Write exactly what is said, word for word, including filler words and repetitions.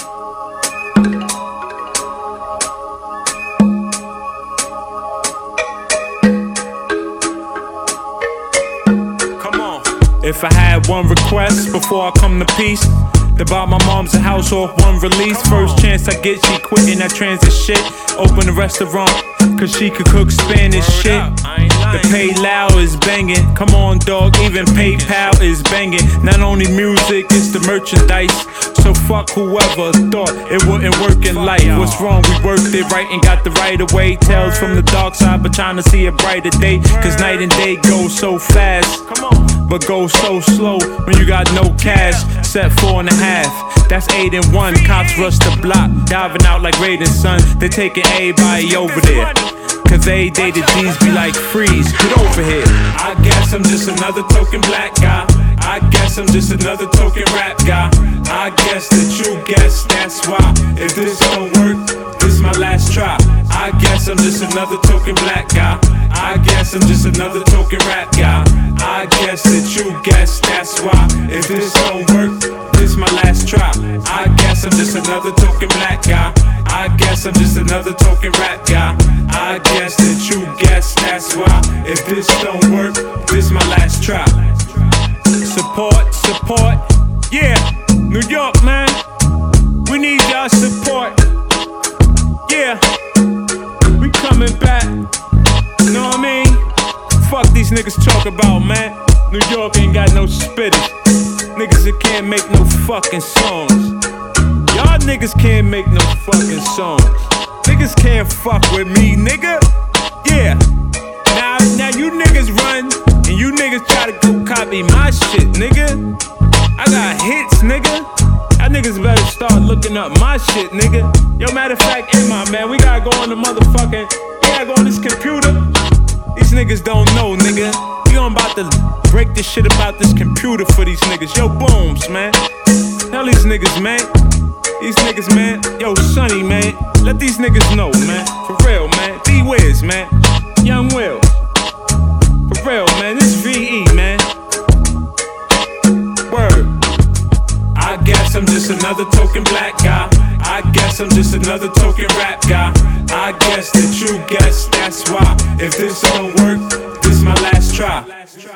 If I had one request before I come to peace, to buy my mom's a house off one release. First chance I get, she quitting that transit shit. Open a restaurant, cause she could cook Spanish shit. The pay loud is banging. Come on, dog, even PayPal is banging. Not only music, it's the merchandise. So fuck whoever thought it wouldn't work in life. What's wrong? We worked it right and got the right of way. Tales from the dark side, but trying to see a brighter day. Cause night and day go so fast, but go so slow when you got no cash. Set four and a half, that's eight and one. Cops rush the block, diving out like Raiden, son. They taking everybody over there, cause they dated G's be like, freeze, get over here. I guess I'm just another token black guy. I guess I'm just another token rap guy. I guess that you guess, that's why. If this don't work, this my last try. I guess I'm just another token black guy. I guess I'm just another token rap guy. I guess that you guess, that's why. If this don't work, this my last try. I guess I'm just another token black guy. I guess I'm just another token rap guy. I guess that you guess, that's why. If this don't work, this my last try. Support, support, yeah, New York, man. We need y'all support. Yeah, we coming back. You know what I mean? Fuck these niggas talk about, man. New York ain't got no spitters. Niggas that can't make no fucking songs. Y'all niggas can't make no fucking songs. Niggas can't fuck with me, nigga. Yeah. Now, now you niggas run and you niggas try to go copy my shit, nigga. I got hits, nigga. Y'all niggas better start looking up my shit, nigga. Yo, matter of fact, hey, my man, we gotta go on the motherfucking, we gotta go on this computer. These niggas don't know, nigga. We on about to break this shit about this computer for these niggas. Yo, Booms, man. Tell these niggas, man. These niggas, man. Yo, Sonny, man. Let these niggas know, man. For real, man. D-Wiz, man. Young Will. For real, man. This V E, man. Word. I guess I'm just another token black guy. I guess I'm just another token rap guy. I guess that you guess, that's why. If this don't work, this my last try.